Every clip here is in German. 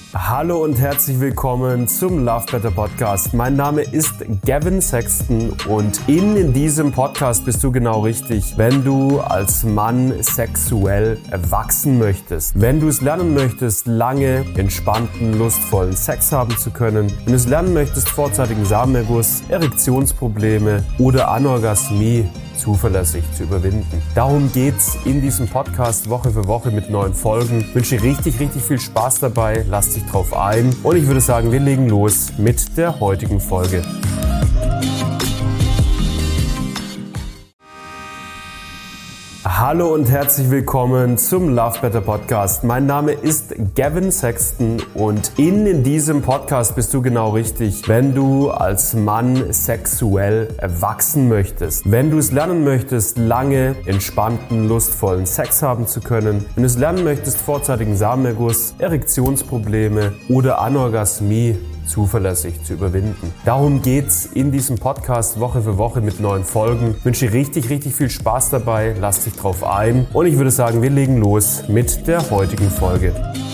Hallo und herzlich willkommen zum Love Better Podcast. Mein Name ist Gavin Sexton und in diesem Podcast bist du genau richtig, wenn du als Mann sexuell wachsen möchtest. Wenn du es lernen möchtest, lange, entspannten, lustvollen Sex haben zu können. Wenn du es lernen möchtest, vorzeitigen Samenerguss, Erektionsprobleme oder Anorgasmie zuverlässig zu überwinden. Darum geht's in diesem Podcast Woche für Woche mit neuen Folgen. Ich wünsche dir richtig viel Spaß dabei. Lass dich drauf ein. Und ich würde sagen, wir legen los mit der heutigen Folge. Hallo und herzlich willkommen zum Love Better Podcast. Mein Name ist Gavin Sexton und in diesem Podcast bist du genau richtig, wenn du als Mann sexuell wachsen möchtest. Wenn du es lernen möchtest, lange, entspannten, lustvollen Sex haben zu können. Wenn du es lernen möchtest, vorzeitigen Samenerguss, Erektionsprobleme oder Anorgasmie zuverlässig zu überwinden. Darum geht's in diesem Podcast Woche für Woche mit neuen Folgen. Ich wünsche dir richtig viel Spaß dabei. Lass dich drauf ein. Und ich würde sagen, wir legen los mit der heutigen Folge.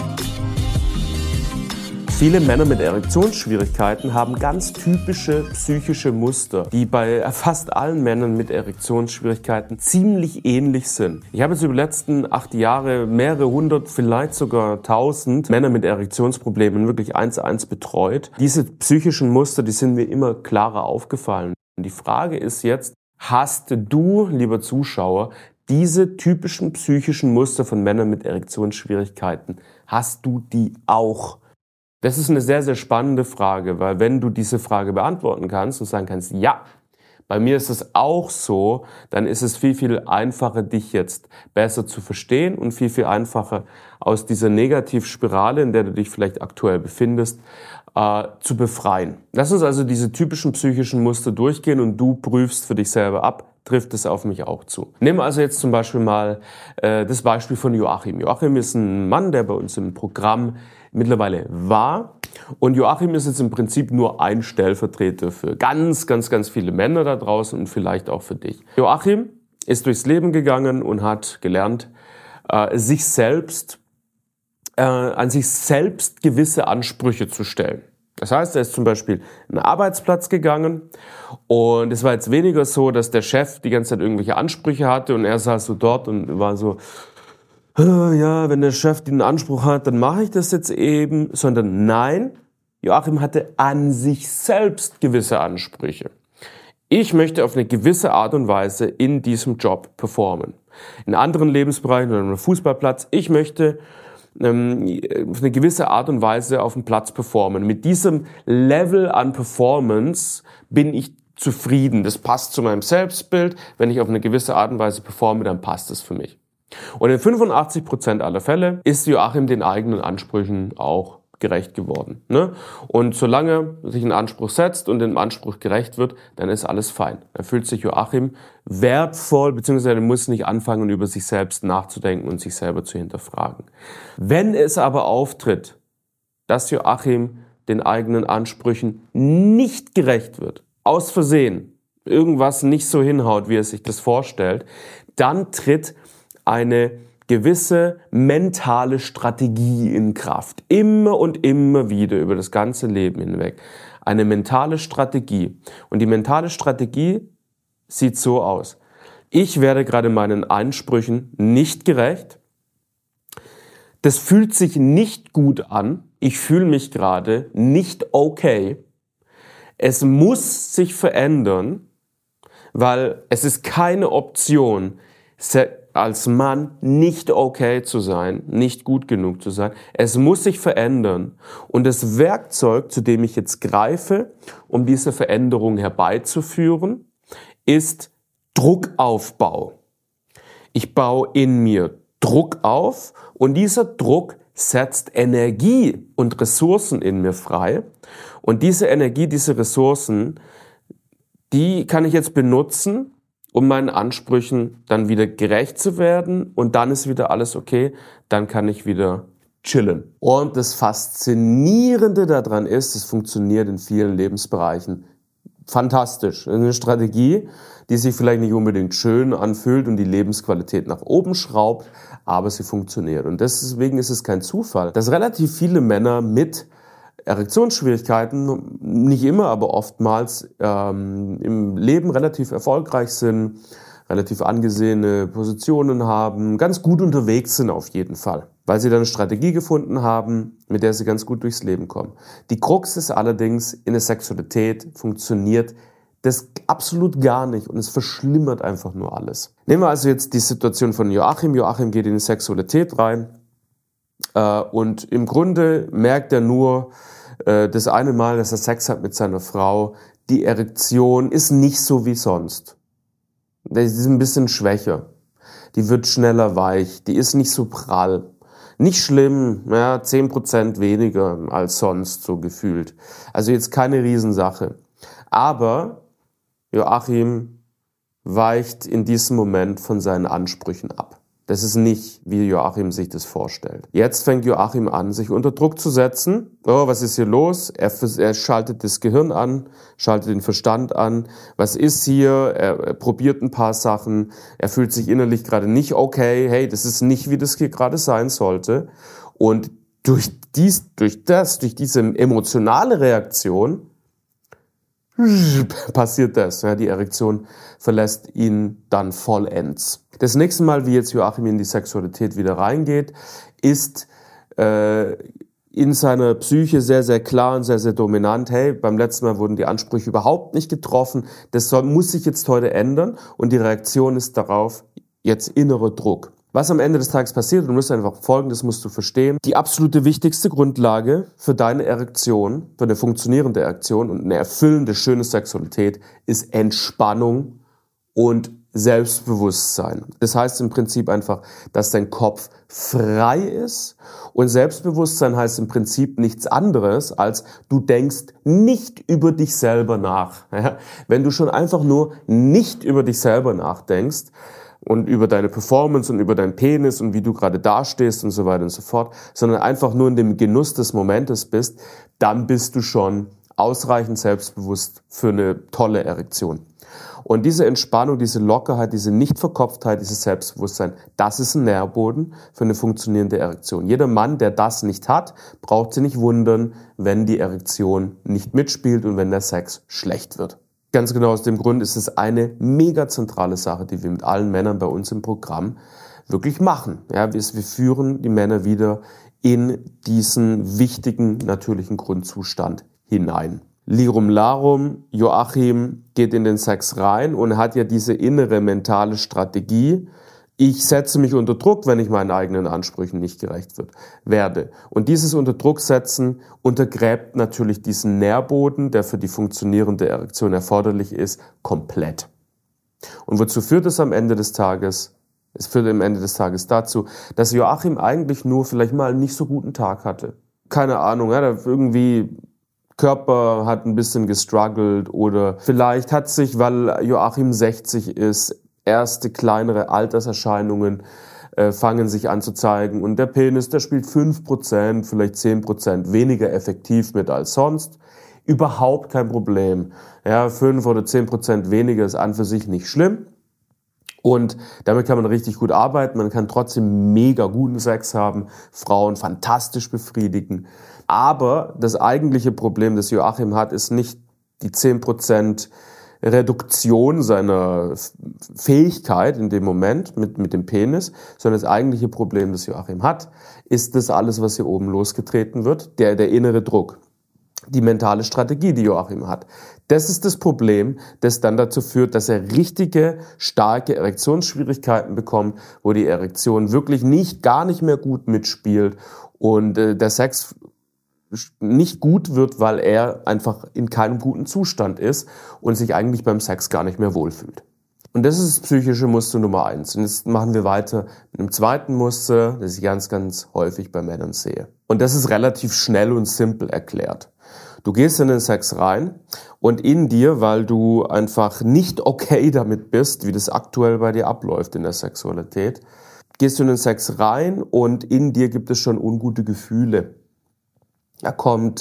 Viele Männer mit Erektionsschwierigkeiten haben ganz typische psychische Muster, die bei fast allen Männern mit Erektionsschwierigkeiten ziemlich ähnlich sind. Ich habe jetzt über die letzten 8 Jahre mehrere hundert, vielleicht sogar 1000 Männer mit Erektionsproblemen wirklich 1:1 betreut. Diese psychischen Muster, die sind mir immer klarer aufgefallen. Und die Frage ist jetzt, hast du, lieber Zuschauer, diese typischen psychischen Muster von Männern mit Erektionsschwierigkeiten, hast du die auch? Das ist eine sehr spannende Frage, weil wenn du diese Frage beantworten kannst und sagen kannst, ja, bei mir ist es auch so, dann ist es viel einfacher, dich jetzt besser zu verstehen und viel einfacher aus dieser Negativspirale, in der du dich vielleicht aktuell befindest, zu befreien. Lass uns also diese typischen psychischen Muster durchgehen und du prüfst für dich selber ab, trifft es auf mich auch zu. Nehmen wir also jetzt zum Beispiel mal das Beispiel von Joachim. Joachim ist ein Mann, der bei uns im Programm mittlerweile war. Und Joachim ist jetzt im Prinzip nur ein Stellvertreter für ganz viele Männer da draußen und vielleicht auch für dich. Joachim ist durchs Leben gegangen und hat gelernt, an sich selbst gewisse Ansprüche zu stellen. Das heißt, er ist zum Beispiel in einen Arbeitsplatz gegangen und es war jetzt weniger so, dass der Chef die ganze Zeit irgendwelche Ansprüche hatte und er saß so dort und war so, ja, wenn der Chef den Anspruch hat, dann mache ich das jetzt eben, sondern nein, Joachim hatte an sich selbst gewisse Ansprüche. Ich möchte auf eine gewisse Art und Weise in diesem Job performen. In anderen Lebensbereichen oder einem Fußballplatz, ich möchte auf eine gewisse Art und Weise auf dem Platz performen. Mit diesem Level an Performance bin ich zufrieden. Das passt zu meinem Selbstbild. Wenn ich auf eine gewisse Art und Weise performe, dann passt es für mich. Und in 85% aller Fälle ist Joachim den eigenen Ansprüchen auch gerecht geworden. Ne? Und solange sich ein Anspruch setzt und dem Anspruch gerecht wird, dann ist alles fein. Dann fühlt sich Joachim wertvoll, beziehungsweise muss nicht anfangen, über sich selbst nachzudenken und sich selber zu hinterfragen. Wenn es aber auftritt, dass Joachim den eigenen Ansprüchen nicht gerecht wird, aus Versehen, irgendwas nicht so hinhaut, wie er sich das vorstellt, dann tritt eine gewisse mentale Strategie in Kraft. Immer und immer wieder über das ganze Leben hinweg. Eine mentale Strategie. Und die mentale Strategie sieht so aus. Ich werde gerade meinen Ansprüchen nicht gerecht. Das fühlt sich nicht gut an. Ich fühle mich gerade nicht okay. Es muss sich verändern, weil es ist keine Option, als Mann nicht okay zu sein, nicht gut genug zu sein. Es muss sich verändern. Und das Werkzeug, zu dem ich jetzt greife, um diese Veränderung herbeizuführen, ist Druckaufbau. Ich baue in mir Druck auf und dieser Druck setzt Energie und Ressourcen in mir frei. Und diese Energie, diese Ressourcen, die kann ich jetzt benutzen, um meinen Ansprüchen dann wieder gerecht zu werden und dann ist wieder alles okay, dann kann ich wieder chillen. Und das Faszinierende daran ist, es funktioniert in vielen Lebensbereichen fantastisch. Eine Strategie, die sich vielleicht nicht unbedingt schön anfühlt und die Lebensqualität nach oben schraubt, aber sie funktioniert. Und deswegen ist es kein Zufall, dass relativ viele Männer mit Erektionsschwierigkeiten, nicht immer, aber oftmals im Leben relativ erfolgreich sind, relativ angesehene Positionen haben, ganz gut unterwegs sind auf jeden Fall, weil sie dann eine Strategie gefunden haben, mit der sie ganz gut durchs Leben kommen. Die Krux ist allerdings, in der Sexualität funktioniert das absolut gar nicht und es verschlimmert einfach nur alles. Nehmen wir also jetzt die Situation von Joachim. Joachim geht in die Sexualität rein und im Grunde merkt er nur das eine Mal, dass er Sex hat mit seiner Frau, die Erektion ist nicht so wie sonst. Die ist ein bisschen schwächer. Die wird schneller weich. Die ist nicht so prall. Nicht schlimm, ja, 10% weniger als sonst so gefühlt. Also jetzt keine Riesensache. Aber Joachim weicht in diesem Moment von seinen Ansprüchen ab. Das ist nicht, wie Joachim sich das vorstellt. Jetzt fängt Joachim an, sich unter Druck zu setzen. Oh, was ist hier los? Er schaltet das Gehirn an, schaltet den Verstand an. Was ist hier? Er probiert ein paar Sachen. Er fühlt sich innerlich gerade nicht okay. Hey, das ist nicht, wie das hier gerade sein sollte. Und durch diese emotionale Reaktion passiert das. Ja, die Erektion verlässt ihn dann vollends. Das nächste Mal, wie jetzt Joachim in die Sexualität wieder reingeht, ist in seiner Psyche sehr, sehr klar und sehr, sehr dominant. Hey, beim letzten Mal wurden die Ansprüche überhaupt nicht getroffen. Das muss sich jetzt heute ändern. Und die Reaktion ist darauf jetzt innerer Druck. Was am Ende des Tages passiert, du musst einfach Folgendes musst du verstehen. Die absolute wichtigste Grundlage für deine Erektion, für eine funktionierende Erektion und eine erfüllende, schöne Sexualität ist Entspannung und Selbstbewusstsein. Das heißt im Prinzip einfach, dass dein Kopf frei ist und Selbstbewusstsein heißt im Prinzip nichts anderes, als du denkst nicht über dich selber nach. Wenn du schon einfach nur nicht über dich selber nachdenkst, und über deine Performance und über deinen Penis und wie du gerade dastehst und so weiter und so fort, sondern einfach nur in dem Genuss des Momentes bist, dann bist du schon ausreichend selbstbewusst für eine tolle Erektion. Und diese Entspannung, diese Lockerheit, diese Nichtverkopftheit, dieses Selbstbewusstsein, das ist ein Nährboden für eine funktionierende Erektion. Jeder Mann, der das nicht hat, braucht sich nicht wundern, wenn die Erektion nicht mitspielt und wenn der Sex schlecht wird. Ganz genau aus dem Grund ist es eine mega zentrale Sache, die wir mit allen Männern bei uns im Programm wirklich machen. Ja, wir führen die Männer wieder in diesen wichtigen natürlichen Grundzustand hinein. Lirum Larum, Joachim geht in den Sex rein und hat ja diese innere mentale Strategie. Ich setze mich unter Druck, wenn ich meinen eigenen Ansprüchen nicht gerecht werde. Und dieses unter Druck setzen untergräbt natürlich diesen Nährboden, der für die funktionierende Erektion erforderlich ist, komplett. Und wozu führt es am Ende des Tages? Es führt am Ende des Tages dazu, dass Joachim eigentlich nur vielleicht mal einen nicht so guten Tag hatte. Keine Ahnung, ja, irgendwie Körper hat ein bisschen gestruggelt oder vielleicht hat sich, weil Joachim 60 ist, erste kleinere Alterserscheinungen fangen sich an zu zeigen und der Penis, der spielt 5%, vielleicht 10% weniger effektiv mit als sonst. Überhaupt kein Problem. Ja, 5 oder 10% weniger ist an für sich nicht schlimm. Und damit kann man richtig gut arbeiten. Man kann trotzdem mega guten Sex haben, Frauen fantastisch befriedigen. Aber das eigentliche Problem, das Joachim hat, ist nicht die 10% Reduktion seiner Fähigkeit in dem Moment mit dem Penis, sondern das eigentliche Problem, das Joachim hat, ist das alles, was hier oben losgetreten wird, der innere Druck, die mentale Strategie, die Joachim hat. Das ist das Problem, das dann dazu führt, dass er richtige, starke Erektionsschwierigkeiten bekommt, wo die Erektion wirklich gar nicht mehr gut mitspielt und der Sex nicht gut wird, weil er einfach in keinem guten Zustand ist und sich eigentlich beim Sex gar nicht mehr wohlfühlt. Und das ist das psychische Muster Nummer 1. Und jetzt machen wir weiter mit einem zweiten Muster, das ich ganz, ganz häufig bei Männern sehe. Und das ist relativ schnell und simpel erklärt. Du gehst in den Sex rein und in dir, weil du einfach nicht okay damit bist, wie das aktuell bei dir abläuft in der Sexualität, gehst du in den Sex rein und in dir gibt es schon ungute Gefühle. Da kommt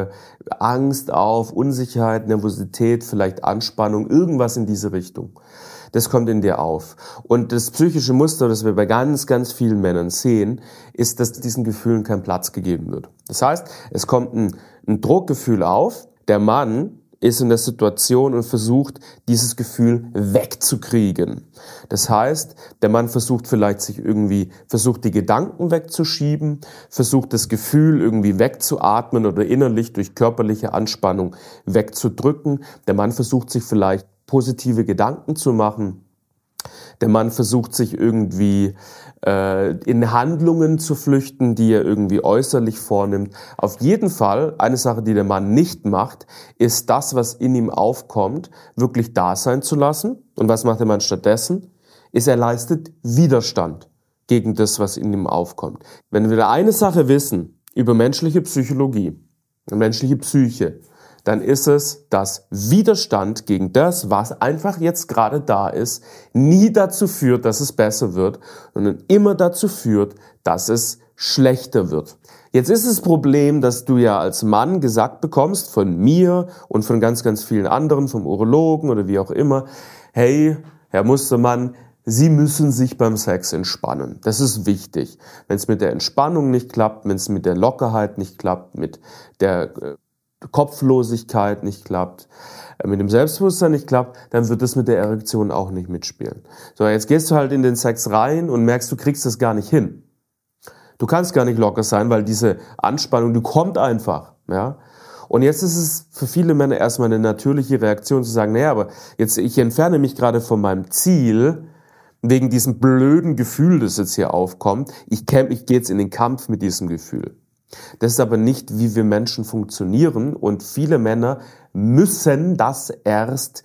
Angst auf, Unsicherheit, Nervosität, vielleicht Anspannung, irgendwas in diese Richtung. Das kommt in dir auf. Und das psychische Muster, das wir bei ganz, ganz vielen Männern sehen, ist, dass diesen Gefühlen kein Platz gegeben wird. Das heißt, es kommt ein Druckgefühl auf, der Mann ist in der Situation und versucht, dieses Gefühl wegzukriegen. Das heißt, der Mann versucht vielleicht versucht die Gedanken wegzuschieben, versucht das Gefühl irgendwie wegzuatmen oder innerlich durch körperliche Anspannung wegzudrücken. Der Mann versucht sich vielleicht positive Gedanken zu machen. Der Mann versucht sich irgendwie in Handlungen zu flüchten, die er irgendwie äußerlich vornimmt. Auf jeden Fall, eine Sache, die der Mann nicht macht, ist das, was in ihm aufkommt, wirklich da sein zu lassen. Und was macht der Mann stattdessen? Er leistet Widerstand gegen das, was in ihm aufkommt. Wenn wir da eine Sache wissen über menschliche Psychologie und menschliche Psyche, dann ist es, dass Widerstand gegen das, was einfach jetzt gerade da ist, nie dazu führt, dass es besser wird, sondern immer dazu führt, dass es schlechter wird. Jetzt ist das Problem, dass du ja als Mann gesagt bekommst, von mir und von ganz, ganz vielen anderen, vom Urologen oder wie auch immer, hey, Herr Mustermann, Sie müssen sich beim Sex entspannen. Das ist wichtig. Wenn es mit der Entspannung nicht klappt, wenn es mit der Lockerheit nicht klappt, mit der Kopflosigkeit nicht klappt, mit dem Selbstbewusstsein nicht klappt, dann wird es mit der Erektion auch nicht mitspielen. So, jetzt gehst du halt in den Sex rein und merkst, du kriegst das gar nicht hin. Du kannst gar nicht locker sein, weil diese Anspannung, die kommt einfach, ja. Und jetzt ist es für viele Männer erstmal eine natürliche Reaktion zu sagen, naja, aber ich entferne mich gerade von meinem Ziel, wegen diesem blöden Gefühl, das jetzt hier aufkommt. Ich gehe jetzt in den Kampf mit diesem Gefühl. Das ist aber nicht, wie wir Menschen funktionieren, und viele Männer müssen das erst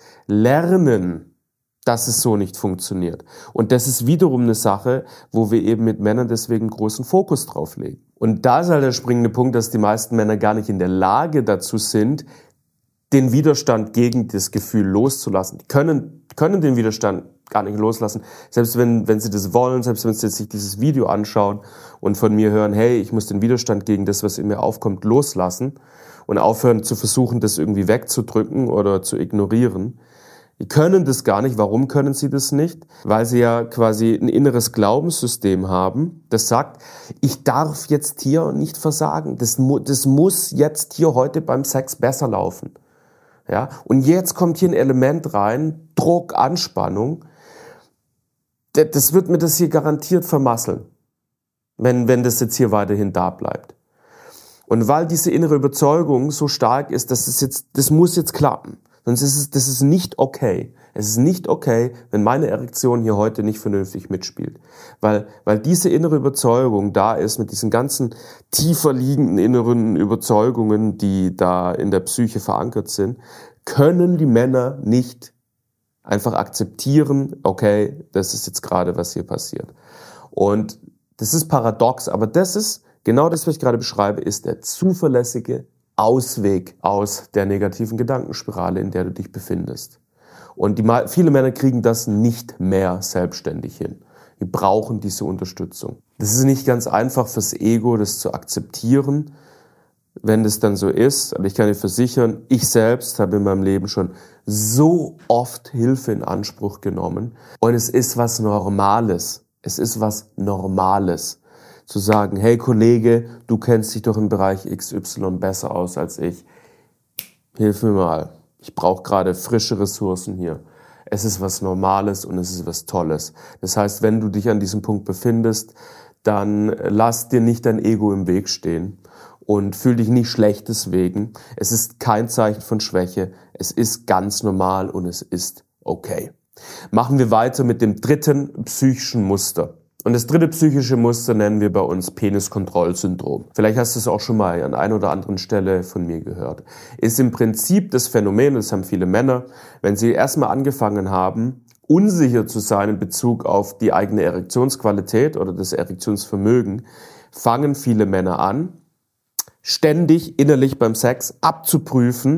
lernen, dass es so nicht funktioniert. Und das ist wiederum eine Sache, wo wir eben mit Männern deswegen großen Fokus drauf legen. Und da ist halt der springende Punkt, dass die meisten Männer gar nicht in der Lage dazu sind, den Widerstand gegen das Gefühl loszulassen. Die können den Widerstand gar nicht loslassen. Selbst wenn sie das wollen, selbst wenn sie sich dieses Video anschauen und von mir hören, hey, ich muss den Widerstand gegen das, was in mir aufkommt, loslassen und aufhören zu versuchen, das irgendwie wegzudrücken oder zu ignorieren. Die können das gar nicht. Warum können sie das nicht? Weil sie ja quasi ein inneres Glaubenssystem haben, das sagt, ich darf jetzt hier nicht versagen. Das muss jetzt hier heute beim Sex besser laufen. Ja? Und jetzt kommt hier ein Element rein, Druck, Anspannung. Das wird mir das hier garantiert vermasseln, wenn das jetzt hier weiterhin da bleibt. Und weil diese innere Überzeugung so stark ist, das muss jetzt klappen. Sonst das ist nicht okay. Es ist nicht okay, wenn meine Erektion hier heute nicht vernünftig mitspielt. Weil diese innere Überzeugung da ist, mit diesen ganzen tiefer liegenden inneren Überzeugungen, die da in der Psyche verankert sind, können die Männer nicht einfach akzeptieren, okay, das ist jetzt gerade, was hier passiert. Und das ist paradox, aber das ist, genau das, was ich gerade beschreibe, ist der zuverlässige Ausweg aus der negativen Gedankenspirale, in der du dich befindest. Und viele Männer kriegen das nicht mehr selbstständig hin. Die brauchen diese Unterstützung. Das ist nicht ganz einfach fürs Ego, das zu akzeptieren, wenn das dann so ist. Aber ich kann dir versichern, ich selbst habe in meinem Leben schon so oft Hilfe in Anspruch genommen. Und es ist was Normales. Es ist was Normales. Zu sagen, hey Kollege, du kennst dich doch im Bereich XY besser aus als ich. Hilf mir mal. Ich brauche gerade frische Ressourcen hier. Es ist was Normales und es ist was Tolles. Das heißt, wenn du dich an diesem Punkt befindest, dann lass dir nicht dein Ego im Weg stehen und fühl dich nicht schlecht deswegen. Es ist kein Zeichen von Schwäche. Es ist ganz normal und es ist okay. Machen wir weiter mit dem dritten psychischen Muster. Und das dritte psychische Muster nennen wir bei uns Peniskontrollsyndrom. Vielleicht hast du es auch schon mal an einer oder anderen Stelle von mir gehört. Ist im Prinzip das Phänomen, das haben viele Männer, wenn sie erstmal angefangen haben, unsicher zu sein in Bezug auf die eigene Erektionsqualität oder das Erektionsvermögen, fangen viele Männer an, ständig innerlich beim Sex abzuprüfen,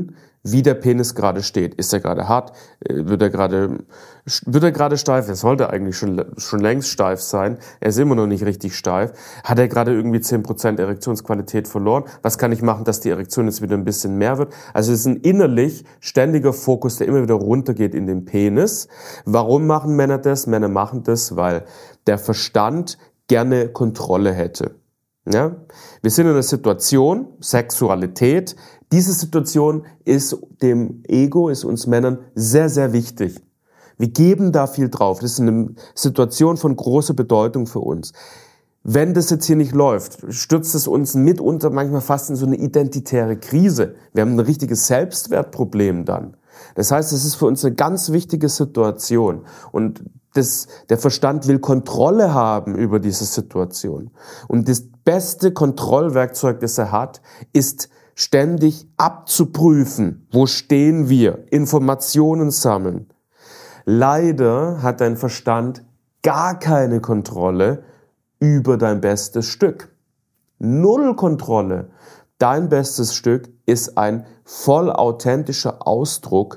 wie der Penis gerade steht. Ist er gerade hart? Wird er gerade steif? Er sollte eigentlich schon längst steif sein. Er ist immer noch nicht richtig steif. Hat er gerade irgendwie 10% Erektionsqualität verloren? Was kann ich machen, dass die Erektion jetzt wieder ein bisschen mehr wird? Also es ist ein innerlich ständiger Fokus, der immer wieder runtergeht in den Penis. Warum machen Männer das? Männer machen das, weil der Verstand gerne Kontrolle hätte. Ja? Wir sind in einer Situation, Sexualität. Diese Situation ist dem Ego, ist uns Männern sehr, sehr wichtig. Wir geben da viel drauf. Das ist eine Situation von großer Bedeutung für uns. Wenn das jetzt hier nicht läuft, stürzt es uns mitunter manchmal fast in so eine identitäre Krise. Wir haben ein richtiges Selbstwertproblem dann. Das heißt, es ist für uns eine ganz wichtige Situation. Und der Verstand will Kontrolle haben über diese Situation. Und das beste Kontrollwerkzeug, das er hat, ist ständig abzuprüfen. Wo stehen wir? Informationen sammeln. Leider hat dein Verstand gar keine Kontrolle über dein bestes Stück. Null Kontrolle. Dein bestes Stück ist ein voll authentischer Ausdruck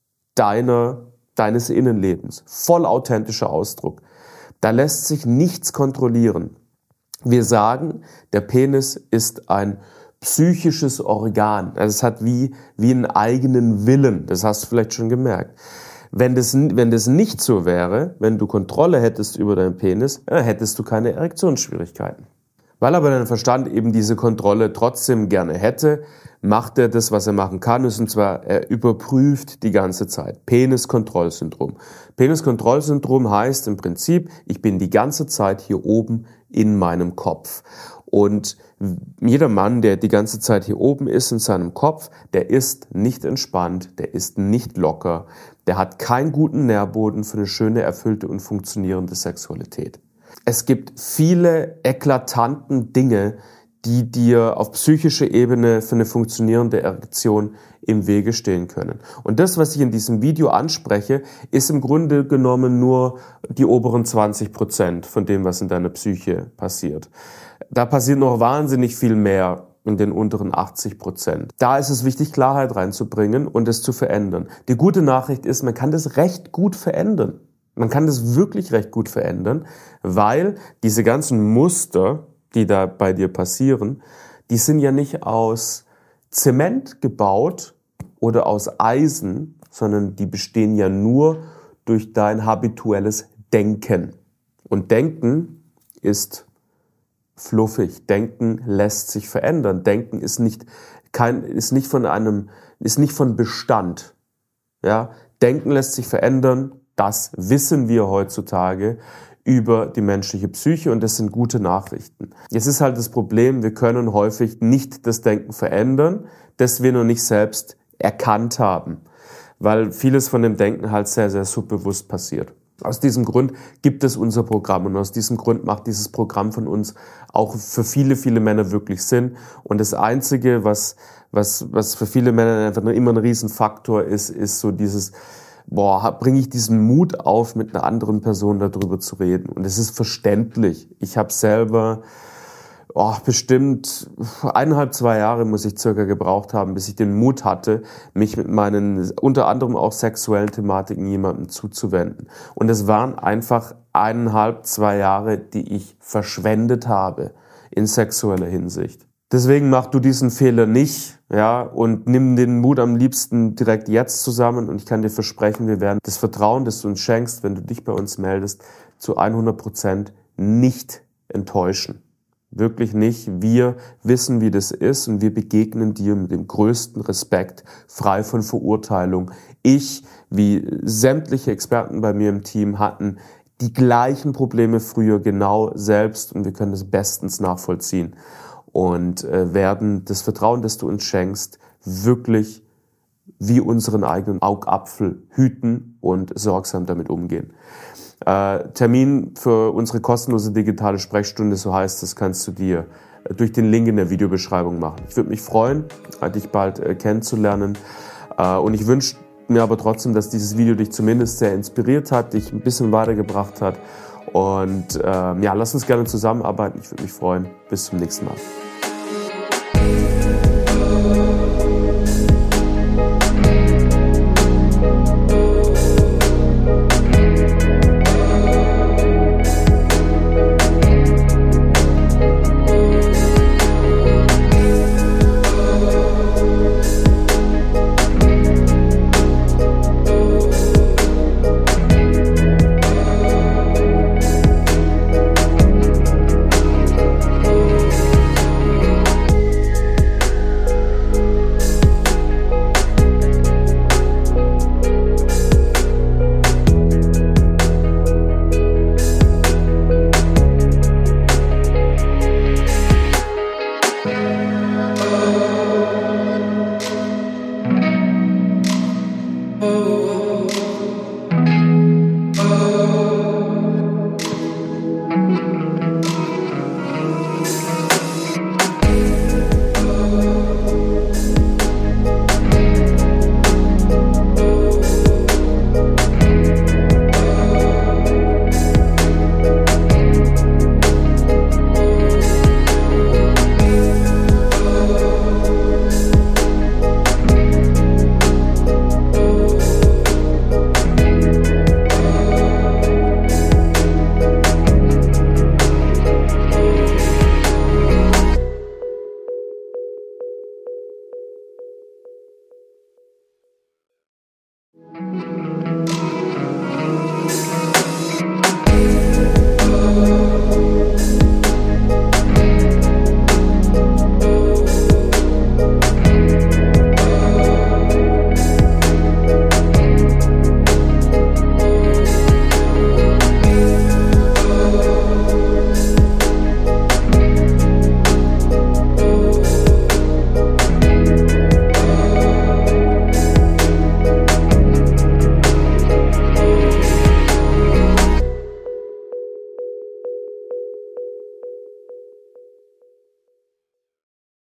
deines Innenlebens. Voll authentischer Ausdruck. Da lässt sich nichts kontrollieren. Wir sagen, der Penis ist ein psychisches Organ. Also es hat wie einen eigenen Willen. Das hast du vielleicht schon gemerkt. Wenn das nicht so wäre, wenn du Kontrolle hättest über deinen Penis, hättest du keine Erektionsschwierigkeiten. Weil aber dein Verstand eben diese Kontrolle trotzdem gerne hätte, macht er das, was er machen kann, und zwar er überprüft die ganze Zeit. Peniskontrollsyndrom. Peniskontrollsyndrom heißt im Prinzip, ich bin die ganze Zeit hier oben in meinem Kopf. Und jeder Mann, der die ganze Zeit hier oben ist in seinem Kopf, der ist nicht entspannt, der ist nicht locker, der hat keinen guten Nährboden für eine schöne, erfüllte und funktionierende Sexualität. Es gibt viele eklatanten Dinge, die dir auf psychischer Ebene für eine funktionierende Erektion im Wege stehen können. Und das, was ich in diesem Video anspreche, ist im Grunde genommen nur die oberen 20% von dem, was in deiner Psyche passiert. Da passiert noch wahnsinnig viel mehr in den unteren 80%. Da ist es wichtig, Klarheit reinzubringen und es zu verändern. Die gute Nachricht ist, man kann das recht gut verändern. Man kann das wirklich recht gut verändern, weil diese ganzen Muster, die da bei dir passieren, die sind ja nicht aus Zement gebaut oder aus Eisen, sondern die bestehen ja nur durch dein habituelles Denken. Und Denken ist fluffig. Denken lässt sich verändern. Denken ist nicht von Bestand. Ja? Denken lässt sich verändern. Das wissen wir heutzutage über die menschliche Psyche und das sind gute Nachrichten. Jetzt ist halt das Problem, wir können häufig nicht das Denken verändern, das wir noch nicht selbst erkannt haben, weil vieles von dem Denken halt sehr, sehr subbewusst passiert. Aus diesem Grund gibt es unser Programm und aus diesem Grund macht dieses Programm von uns auch für viele, viele Männer wirklich Sinn. Und das Einzige, was für viele Männer einfach immer ein Riesenfaktor ist so dieses, bringe ich diesen Mut auf, mit einer anderen Person darüber zu reden. Und es ist verständlich. Ich habe selber bestimmt 1,5, 2 Jahre muss ich circa gebraucht haben, bis ich den Mut hatte, mich mit meinen unter anderem auch sexuellen Thematiken jemandem zuzuwenden. Und es waren einfach 1,5, 2 Jahre, die ich verschwendet habe in sexueller Hinsicht. Deswegen mach du diesen Fehler nicht, ja, und nimm den Mut am liebsten direkt jetzt zusammen und ich kann dir versprechen, wir werden das Vertrauen, das du uns schenkst, wenn du dich bei uns meldest, zu 100% nicht enttäuschen. Wirklich nicht. Wir wissen, wie das ist und wir begegnen dir mit dem größten Respekt, frei von Verurteilung. Ich, wie sämtliche Experten bei mir im Team, hatten die gleichen Probleme früher genau selbst und wir können das bestens nachvollziehen. Und werden das Vertrauen, das du uns schenkst, wirklich wie unseren eigenen Augapfel hüten und sorgsam damit umgehen. Termin für unsere kostenlose digitale Sprechstunde, so heißt es, kannst du dir durch den Link in der Videobeschreibung machen. Ich würde mich freuen, dich bald kennenzulernen. Und ich wünsche mir aber trotzdem, dass dieses Video dich zumindest sehr inspiriert hat, dich ein bisschen weitergebracht hat. Und lass uns gerne zusammenarbeiten. Ich würde mich freuen. Bis zum nächsten Mal.